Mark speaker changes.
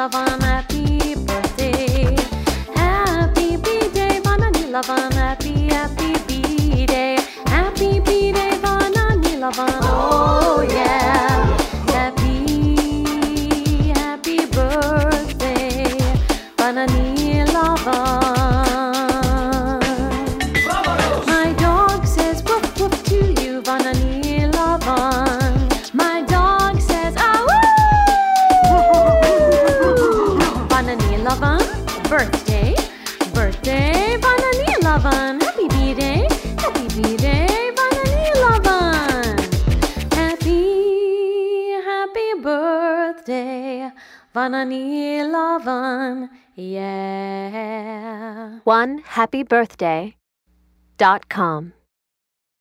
Speaker 1: Lavan, happy birthday. Happy B-Day, Vana Nilavan, happy B-Day. Happy B-Day, Vana Nilavan, oh yeah. Happy birthday, Vana Nilavan. My dog says woof woof to you, Vana Nilavan. My dog says ah woo. Vana Nilavan, birthday, Vana Nilavan. Happy B-Day, Vana Nilavan. Happy birthday, Vana Nilavan, yeah.
Speaker 2: OneHappyBirthday.com